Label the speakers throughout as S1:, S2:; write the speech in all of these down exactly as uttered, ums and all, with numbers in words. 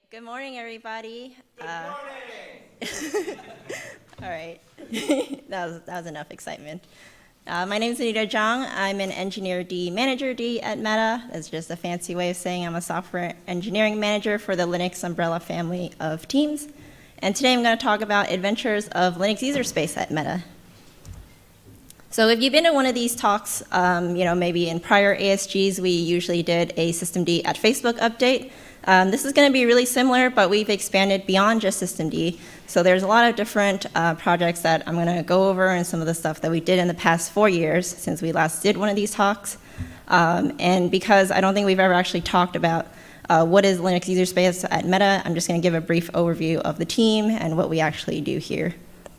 S1: Good morning, everybody.
S2: Good
S1: Uh,
S2: morning!
S1: all right, that was that was enough excitement. Uh, my name is Anita Zhang. I'm an Engineer D Manager D at Meta. That's just a fancy way of saying I'm a software engineering manager for the Linux umbrella family of teams. And today I'm going to talk about adventures of Linux user space at Meta. So if you've been to one of these talks, um, you know, maybe in prior A S Gs, we usually did a systemd at Facebook update. Um, this is going to be really similar, but we've expanded beyond just systemd. So there's a lot of different uh, projects that I'm going to go over and some of the stuff that we did in the past four years since we last did one of these talks. Um, and because I don't think we've ever actually talked about uh, what is Linux user space at Meta, I'm just going to give a brief overview of the team and what we actually do here.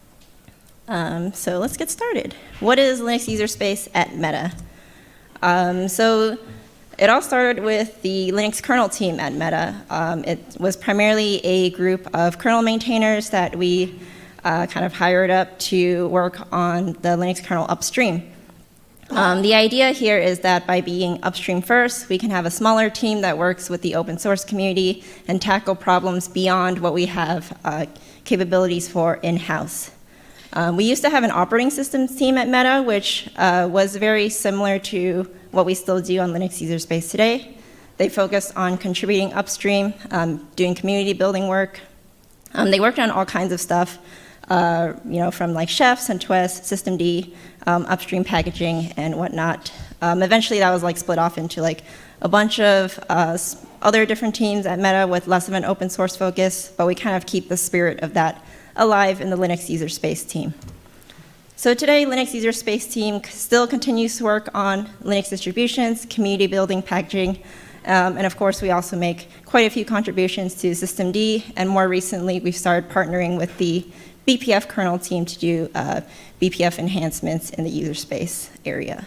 S1: Um, so let's get started. What is Linux user space at Meta? Um, so it all started with the Linux kernel team at Meta. Um, it was primarily a group of kernel maintainers that we uh, kind of hired up to work on the Linux kernel upstream. Um, the idea here is that by being upstream first, we can have a smaller team that works with the open source community and tackle problems beyond what we have uh, capabilities for in-house. Um, we used to have an operating systems team at Meta, which uh, was very similar to what we still do on Linux user space today. They focused on contributing upstream, um, doing community building work. Um, they worked on all kinds of stuff, uh, you know, from like Chef, CentOS, systemd, um, upstream packaging, and whatnot. Um, eventually, that was like split off into like a bunch of uh, other different teams at Meta with less of an open source focus, but we kind of keep the spirit of that alive in the Linux user space team. So today, Linux user space team still continues to work on Linux distributions, community building, packaging, um, and of course, we also make quite a few contributions to systemd, and more recently, we've started partnering with the B P F kernel team to do uh, B P F enhancements in the user space area.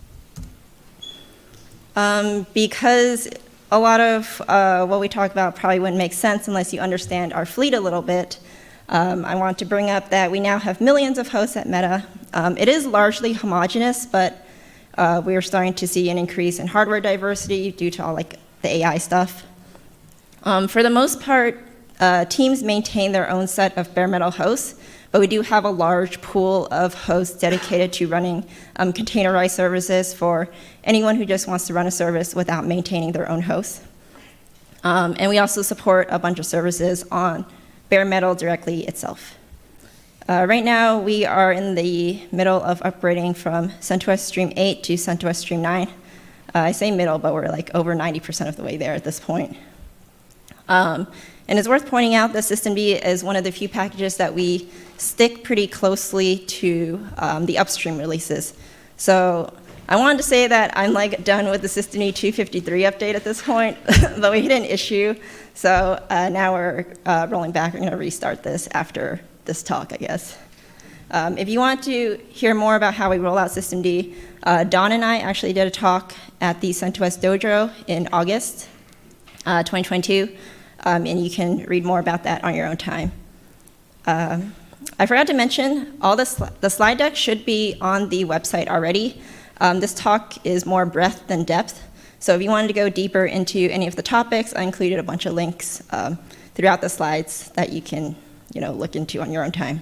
S1: Um, because a lot of uh, what we talk about probably wouldn't make sense unless you understand our fleet a little bit, Um, I want to bring up that we now have millions of hosts at Meta. Um, it is largely homogeneous, but uh, we are starting to see an increase in hardware diversity due to all like the A I stuff. Um, for the most part, uh, teams maintain their own set of bare metal hosts, but we do have a large pool of hosts dedicated to running um, containerized services for anyone who just wants to run a service without maintaining their own hosts. Um, and we also support a bunch of services on bare metal directly itself. Uh, right now, we are in the middle of upgrading from CentOS Stream eight to CentOS Stream nine. Uh, I say middle, but we're like over ninety percent of the way there at this point. Um, and it's worth pointing out that systemd is one of the few packages that we stick pretty closely to um, the upstream releases. So I wanted to say that I'm like done with the systemd two fifty-three update at this point, but we hit an issue. So uh, now we're uh, rolling back. We're going to restart this after this talk, I guess. Um, if you want to hear more about how we roll out systemd, uh, Don and I actually did a talk at the CentOS Dojo in August uh, twenty twenty-two, um, and you can read more about that on your own time. Um, I forgot to mention, all the, sl the slide deck should be on the website already. Um, this talk is more breadth than depth. So if you wanted to go deeper into any of the topics, I included a bunch of links um, throughout the slides that you can, you know, look into on your own time.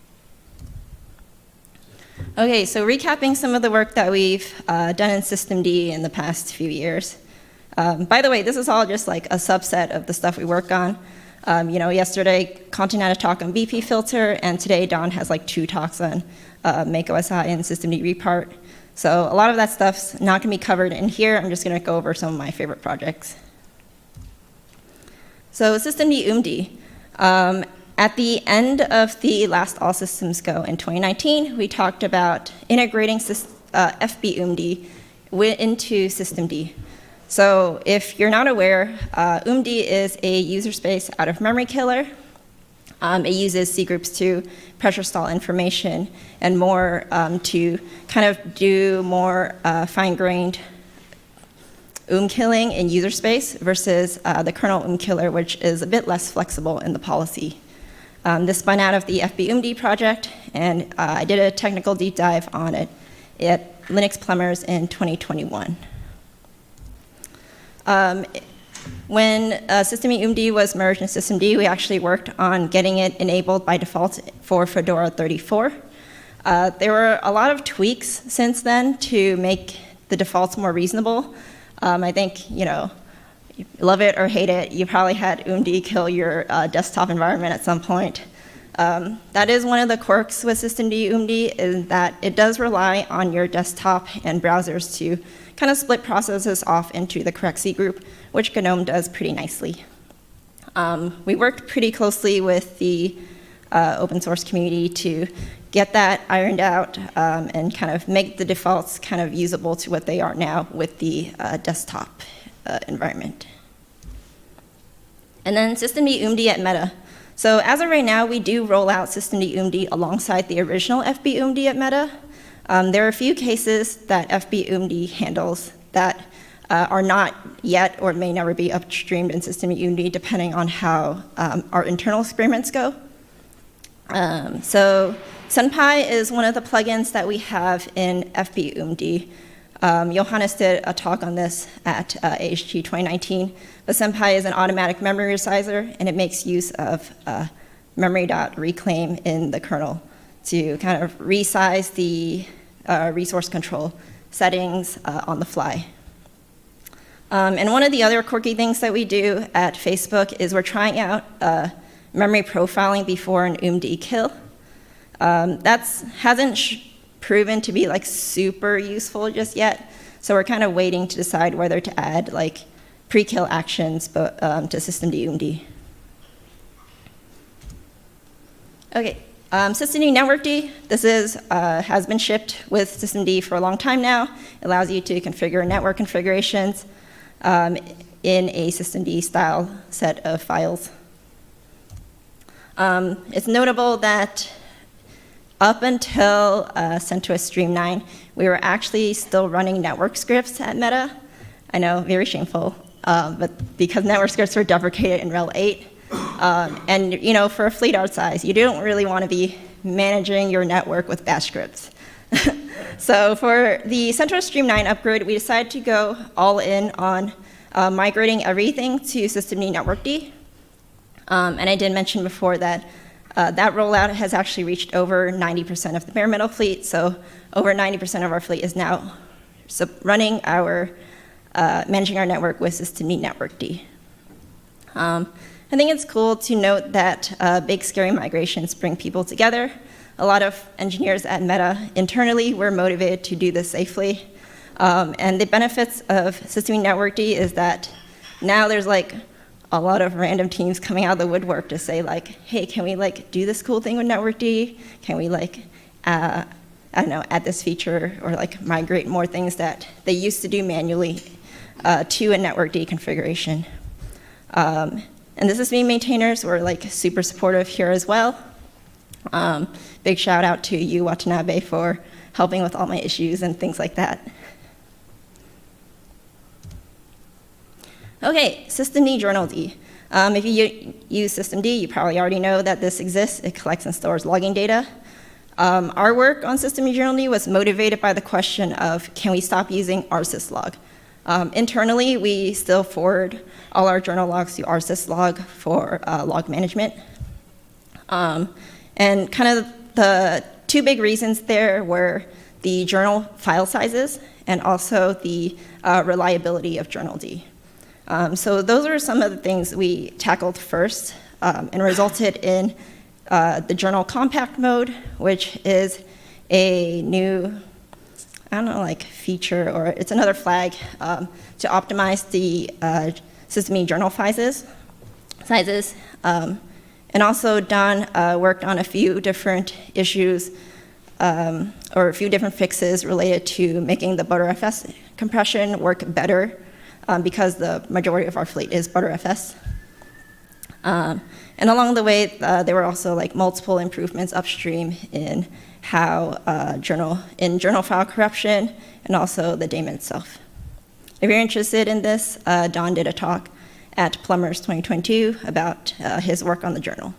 S1: Okay, so recapping some of the work that we've uh, done in systemd in the past few years. Um, by the way, this is all just like a subset of the stuff we work on. Um, you know, yesterday, Content had a talk on B P filter, and today Don has like two talks on uh, makeOSI and systemd repart. So a lot of that stuff's not going to be covered in here. I'm just going to go over some of my favorite projects. So systemd umd. Um, at the end of the last All Systems Go in twenty nineteen, we talked about integrating uh, fbumd into systemd. So if you're not aware, uh, umd is a user space out of memory killer. Um, it uses cgroups to pressure stall information and more um, to kind of do more uh, fine-grained um killing in user space versus uh, the kernel um killer, which is a bit less flexible in the policy. Um, this spun out of the fbumd project, and uh, I did a technical deep dive on it at Linux Plumbers in twenty twenty-one. Um, When uh, Systeme U M D was merged in Systemd, we actually worked on getting it enabled by default for Fedora thirty-four. Uh, there were a lot of tweaks since then to make the defaults more reasonable. Um, I think, you know, you love it or hate it, you probably had U M D kill your uh, desktop environment at some point. Um, that is one of the quirks with Systemd U M D, is that it does rely on your desktop and browsers to kind of split processes off into the correct C group, which GNOME does pretty nicely. Um, we worked pretty closely with the uh, open source community to get that ironed out um, and kind of make the defaults kind of usable to what they are now with the uh, desktop uh, environment. And then Systemd U M D at Meta. So as of right now, we do roll out Systemd U M D alongside the original F B U M D at Meta. Um, there are a few cases that F B U M D handles that uh, are not yet or may never be upstreamed in Systemd U M D, depending on how um, our internal experiments go. Um, so SunPy is one of the plugins that we have in F B U M D. Um, Johannes did a talk on this at uh, A H G twenty nineteen, but SunPy is an automatic memory resizer, and it makes use of uh, memory.reclaim in the kernel to kind of resize the uh, resource control settings uh, on the fly. Um, and one of the other quirky things that we do at Facebook is we're trying out uh, memory profiling before an U M D kill. Um, that hasn't sh proven to be like super useful just yet, so we're kind of waiting to decide whether to add like pre-kill actions but, um, to Systemd U M D. Okay, um, Systemd Networkd. This is uh, has been shipped with Systemd for a long time now. It allows you to configure network configurations um, in a Systemd style set of files. Um, it's notable that up until uh, CentOS Stream nine, we were actually still running network scripts at Meta. I know, very shameful, um, but because network scripts were deprecated in RHEL eight, um, and you know, for a fleet our size, you don't really want to be managing your network with bash scripts. So for the CentOS Stream nine upgrade, we decided to go all in on uh, migrating everything to Systemd Networkd. Um, and I did mention before that Uh, that rollout has actually reached over ninety percent of the bare metal fleet, so over ninety percent of our fleet is now running our, uh, managing our network with Systemd Networkd. Um, I think it's cool to note that uh, big, scary migrations bring people together. A lot of engineers at Meta internally were motivated to do this safely. Um, and the benefits of Systemd Networkd is that now there's like a lot of random teams coming out of the woodwork to say like, hey, can we like do this cool thing with Networkd? Can we like, uh, I don't know, add this feature or like migrate more things that they used to do manually uh, to a Networkd configuration? Um, and the Systemd maintainers were like super supportive here as well. Um, big shout out to you, Watanabe, for helping with all my issues and things like that. Okay, Systemd journald. Um, if you use Systemd, you probably already know that this exists. It collects and stores logging data. Um, our work on Systemd journald was motivated by the question of, can we stop using rsyslog? Um, internally, we still forward all our journal logs to rsyslog for uh, log management. Um, and kind of the two big reasons there were the journal file sizes and also the uh, reliability of journald. Um, so those are some of the things we tackled first um, and resulted in uh, the journal compact mode, which is a new, I don't know, like feature, or it's another flag um, to optimize the uh, Systemd journal sizes. sizes. Um, and also Don uh, worked on a few different issues um, or a few different fixes related to making the Btrfs compression work better. Um, because the majority of our fleet is Btrfs. Um, and along the way, uh, there were also like multiple improvements upstream in how uh, journal, in journal file corruption and also the daemon itself. If you're interested in this, uh, Don did a talk at Plumbers twenty twenty-two about uh, his work on the journal.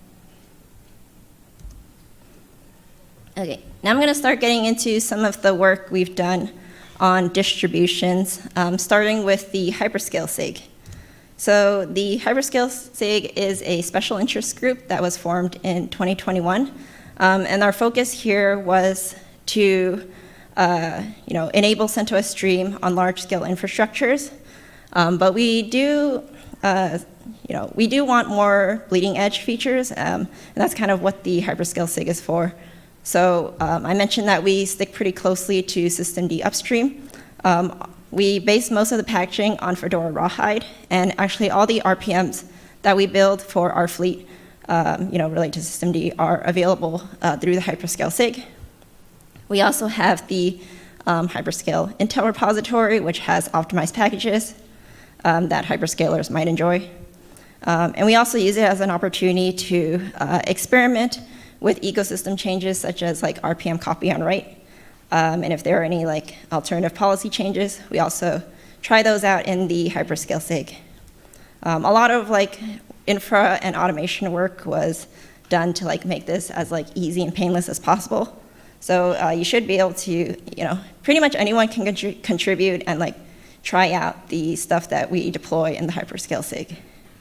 S1: Okay, now I'm gonna start getting into some of the work we've done on distributions, um, starting with the hyperscale S I G. So the Hyperscale SIG is a special interest group that was formed in twenty twenty-one. Um, and our focus here was to uh, you know, enable CentOS Stream on large-scale infrastructures. Um, but we do, uh, you know, we do want more bleeding-edge features, um, and that's kind of what the Hyperscale SIG is for. So um, I mentioned that we stick pretty closely to systemd upstream. Um, We base most of the packaging on Fedora Rawhide, and actually all the R P Ms that we build for our fleet, um, you know, related to systemd are available uh, through the Hyperscale SIG. We also have the um, Hyperscale Intel repository, which has optimized packages um, that hyperscalers might enjoy. Um, and we also use it as an opportunity to uh, experiment with ecosystem changes such as like R P M copy on write. Um, and if there are any like alternative policy changes, we also try those out in the Hyperscale SIG. Um, a lot of like infra and automation work was done to like make this as like easy and painless as possible. So uh, you should be able to, you know, pretty much anyone can contri contribute and like try out the stuff that we deploy in the Hyperscale SIG.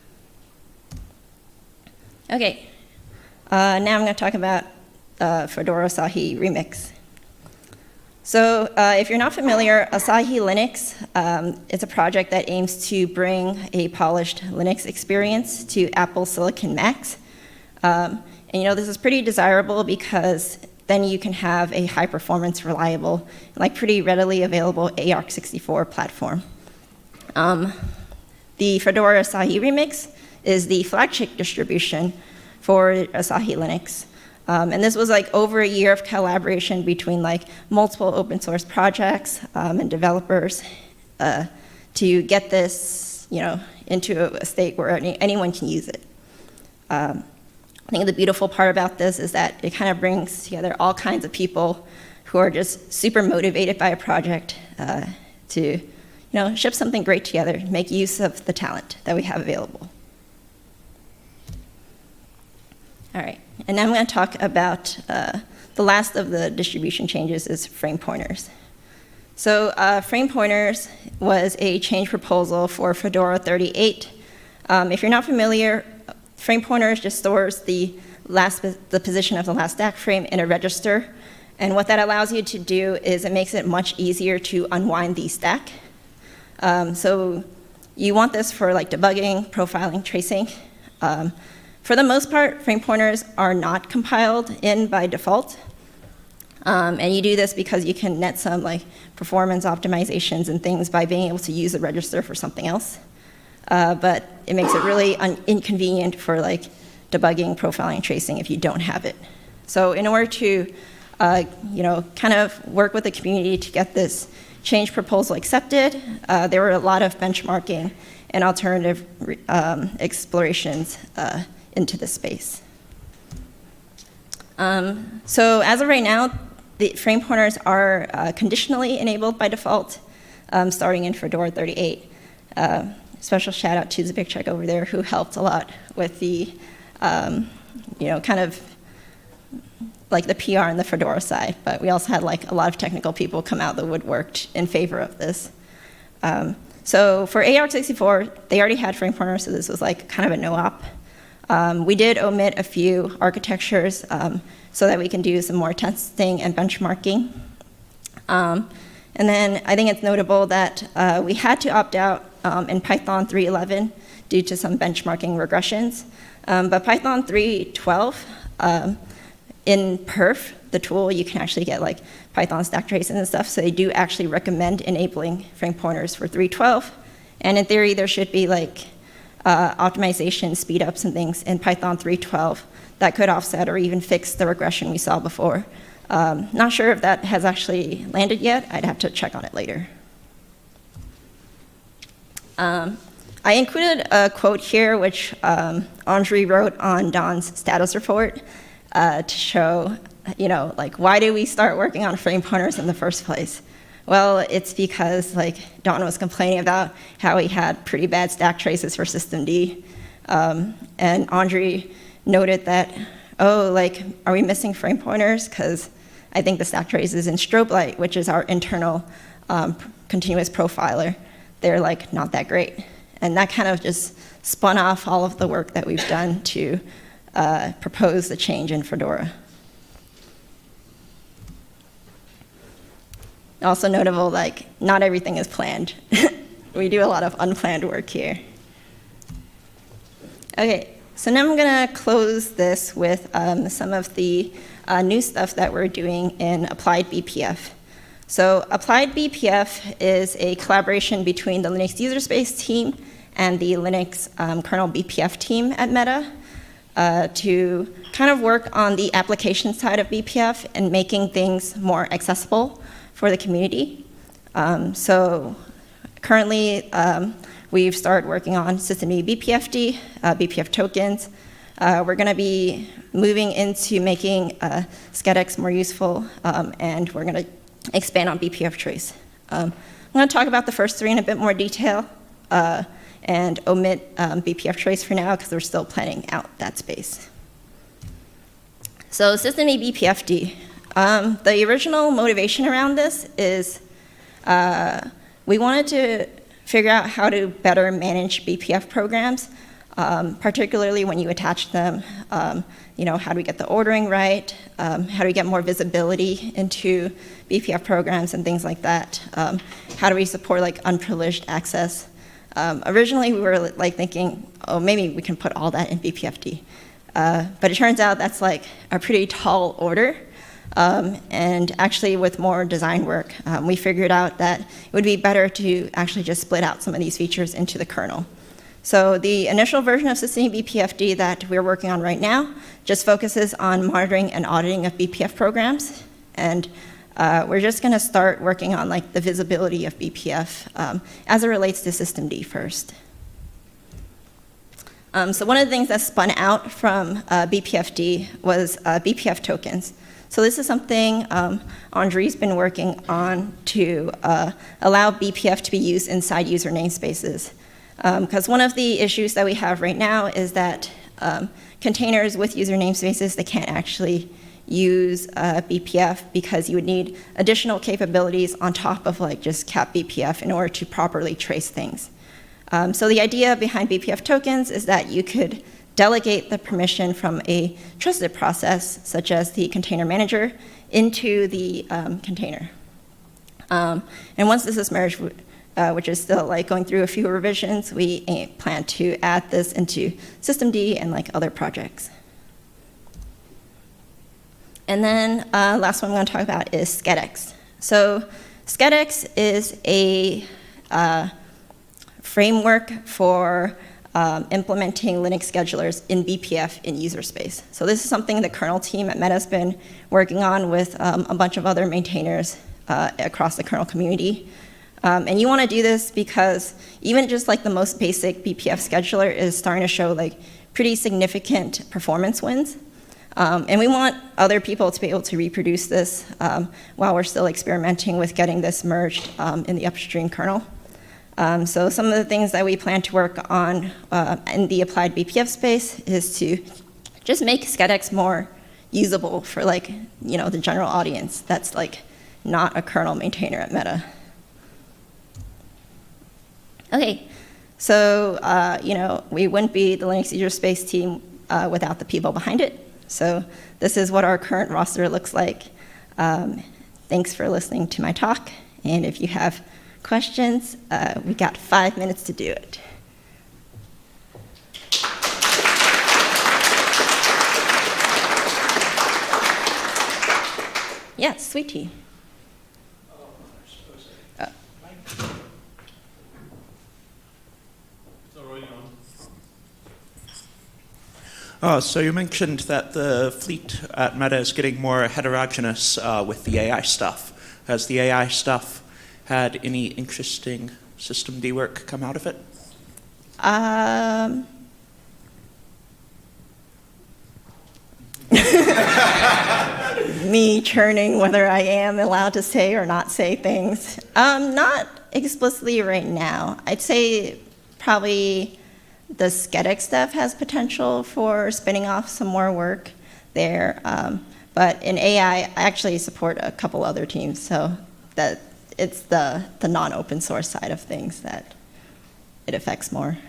S1: Okay, uh, now I'm going to talk about uh, Fedora Asahi Remix. So uh, if you're not familiar, Asahi Linux um, is a project that aims to bring a polished Linux experience to Apple Silicon Macs. Um, and you know, this is pretty desirable because then you can have a high performance, reliable, like pretty readily available A R C sixty-four platform. Um, the Fedora Asahi Remix is the flagship distribution for Asahi Linux. Um, and this was like over a year of collaboration between like multiple open source projects um, and developers uh, to get this, you know, into a state where any, anyone can use it. Um, I think the beautiful part about this is that it kind of brings together all kinds of people who are just super motivated by a project uh, to, you know, ship something great together, make use of the talent that we have available. All right, and now I'm going to talk about uh, the last of the distribution changes is frame pointers. So uh, frame pointers was a change proposal for Fedora thirty-eight. Um, if you're not familiar, frame pointers just stores the last the position of the last stack frame in a register, and what that allows you to do is it makes it much easier to unwind the stack. Um, so you want this for like debugging, profiling, tracing. Um, For the most part, frame pointers are not compiled in by default. Um, and you do this because you can net some like performance optimizations and things by being able to use the register for something else. Uh, but it makes it really inconvenient for like debugging, profiling, tracing if you don't have it. So in order to uh, you know, kind of work with the community to get this change proposal accepted, uh, there were a lot of benchmarking and alternative um, explorations uh, into the space. Um, so as of right now, the frame pointers are uh, conditionally enabled by default, um, starting in Fedora thirty-eight. Uh, special shout out to Zbigcheck over there who helped a lot with the, um, you know, kind of like the P R and the Fedora side, but we also had like a lot of technical people come out the woodwork in favor of this. Um, so for A R C sixty-four, they already had frame pointers, so this was like kind of a no-op. Um, we did omit a few architectures um, so that we can do some more testing and benchmarking. Um, and then I think it's notable that uh, we had to opt out um, in Python three eleven due to some benchmarking regressions. Um, but Python three twelve, um, in perf, the tool, you can actually get like Python stack traces and stuff, so they do actually recommend enabling frame pointers for three twelve. And in theory, there should be like Uh, optimization, speed ups, and things in Python three twelve that could offset or even fix the regression we saw before. Um, not sure if that has actually landed yet. I'd have to check on it later. Um, I included a quote here, which um, Andre wrote on Don's status report uh, to show, you know, like, why did we start working on frame pointers in the first place? Well, it's because like Don was complaining about how he had pretty bad stack traces for systemd, um, and Andre noted that, oh, like, are we missing frame pointers? Because I think the stack traces in Strobe Light, which is our internal um, continuous profiler, they're like not that great. And that kind of just spun off all of the work that we've done to uh, propose the change in Fedora. Also notable, like, not everything is planned. We do a lot of unplanned work here. Okay, so now I'm gonna close this with um, some of the uh, new stuff that we're doing in Applied B P F. So Applied B P F is a collaboration between the Linux user space team and the Linux um, kernel B P F team at Meta uh, to kind of work on the application side of B P F and making things more accessible for the community. Um, so currently, um, we've started working on systemd B P F D, uh, B P F tokens. Uh, we're gonna be moving into making uh, SCEDEX more useful, um, and we're gonna expand on B P F trace. Um, I'm gonna talk about the first three in a bit more detail, uh, and omit um, B P F trace for now, because we're still planning out that space. So systemd B P F D. Um, the original motivation around this is uh, we wanted to figure out how to better manage B P F programs, um, particularly when you attach them. Um, you know, how do we get the ordering right? Um, how do we get more visibility into B P F programs and things like that? Um, how do we support like unprivileged access? Um, originally, we were like thinking, oh, maybe we can put all that in B P F D. Uh, but it turns out that's like a pretty tall order. Um, and actually, with more design work, um, we figured out that it would be better to actually just split out some of these features into the kernel. So the initial version of systemd B P F D that we're working on right now just focuses on monitoring and auditing of B P F programs. And uh, we're just going to start working on like the visibility of B P F um, as it relates to systemd first. Um, so one of the things that spun out from uh, B P F D was uh, B P F tokens. So this is something um, Andre's been working on to uh, allow B P F to be used inside user namespaces. Because um, one of the issues that we have right now is that um, containers with user namespaces, they can't actually use uh, B P F because you would need additional capabilities on top of like just cat B P F in order to properly trace things. Um, so the idea behind B P F tokens is that you could delegate the permission from a trusted process, such as the container manager, into the um, container. Um, and once this is merged, uh, which is still like going through a few revisions, we plan to add this into systemd and like other projects. And then uh, last one I'm going to talk about is SCEDEX. So SCEDEX is a uh, framework for Um, implementing Linux schedulers in B P F in user space. So this is something the kernel team at Meta has been working on with um, a bunch of other maintainers uh, across the kernel community. Um, and you want to do this because even just like the most basic B P F scheduler is starting to show like pretty significant performance wins. Um, and we want other people to be able to reproduce this um, while we're still experimenting with getting this merged um, in the upstream kernel. Um, so some of the things that we plan to work on uh, in the applied B P F space is to just make SCEDEX more usable for like, you know, the general audience that's like not a kernel maintainer at Meta. Okay, so uh, you know, we wouldn't be the Linux user space team uh, without the people behind it. So this is what our current roster looks like. Um, thanks for listening to my talk, and if you have questions, uh, we got five minutes to do it. Yes, sweet tea. Uh,
S2: Oh, so you mentioned that the fleet at Meta is getting more heterogeneous uh, with the A I stuff. Has the A I stuff had any interesting systemd work come out of it?
S1: Um, me churning whether I am allowed to say or not say things. Um, not explicitly right now. I'd say probably the SCEDEX stuff has potential for spinning off some more work there. Um, but in A I, I actually support a couple other teams, so that it's the, the non-open source side of things that it affects more.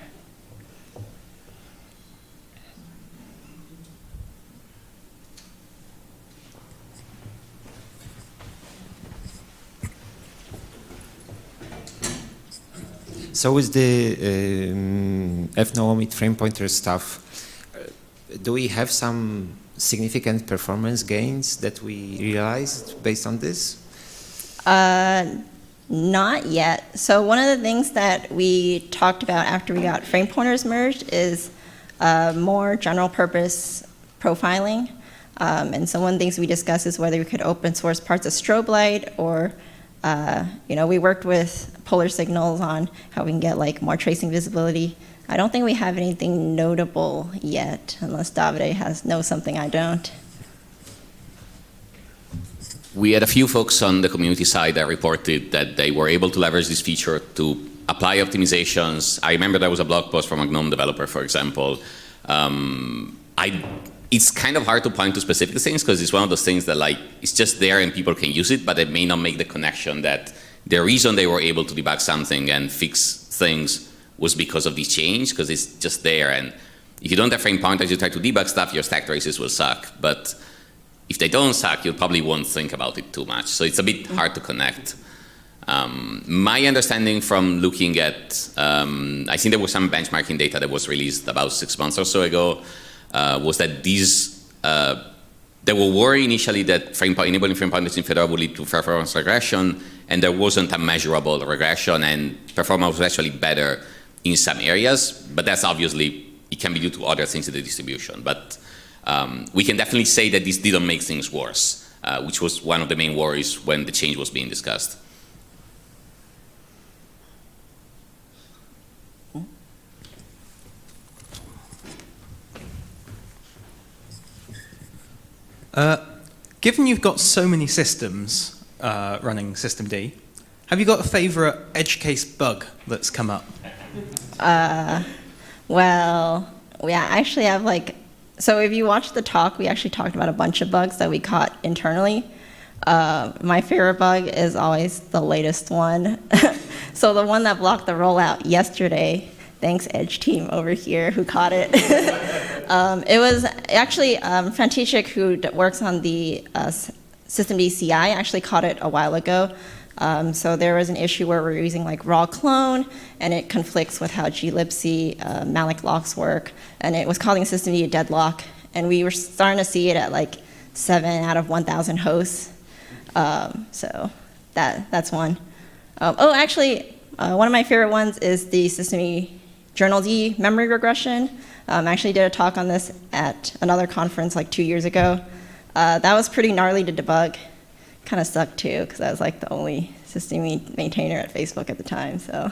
S3: So with the um, F N O M I D frame pointer stuff, uh, do we have some significant performance gains that we realized based on this?
S1: Uh, not yet. So one of the things that we talked about after we got frame pointers merged is uh, more general purpose profiling. Um, and so one of the things we discussed is whether we could open source parts of strobe light, or uh, you know, we worked with Polar Signals on how we can get like more tracing visibility. I don't think we have anything notable yet, unless Davide has knows something I don't.
S4: We had a few folks on the community side that reported that they were able to leverage this feature to apply optimizations. I remember there was a blog post from a GNOME developer, for example. Um, I, it's kind of hard to point to specific things because it's one of those things that like it's just there and people can use it, but it may not make the connection that the reason they were able to debug something and fix things was because of this change, because it's just there. And if you don't have frame pointers, you try to debug stuff, your stack traces will suck. But if they don't suck, you probably won't think about it too much. So it's a bit hard to connect. Um, my understanding from looking at, um, I think there was some benchmarking data that was released about six months or so ago, uh, was that these, uh, they were worried initially that frame point, enabling frame pointers in Fedora would lead to performance regression, and there wasn't a measurable regression, and performance was actually better in some areas, but that's obviously, it can be due to other things in the distribution. But um, we can definitely say that this didn't make things worse, uh, which was one of the main worries when the change was being discussed.
S5: Uh, given you've got so many systems uh, running systemd, have you got a favorite edge case bug that's come up?
S1: Uh, well, we actually have like, so if you watch the talk, we actually talked about a bunch of bugs that we caught internally. Uh, my favorite bug is always the latest one. So the one that blocked the rollout yesterday, thanks Edge team over here who caught it. um, it was actually um, František, who works on the uh, systemd C I, actually caught it a while ago. Um, so there was an issue where we're using like raw clone, and it conflicts with how glibc uh, malloc locks work, and it was causing systemd a deadlock, and we were starting to see it at like seven out of one thousand hosts. Um, so that that's one. Um, oh, actually, uh, one of my favorite ones is the systemd journald memory regression. Um, I actually did a talk on this at another conference like two years ago. Uh, that was pretty gnarly to debug. Kind of sucked too, because I was like the only systemd maintainer at Facebook at the time. So.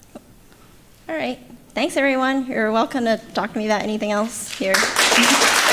S1: All right. Thanks, everyone. You're welcome to talk to me about anything else here.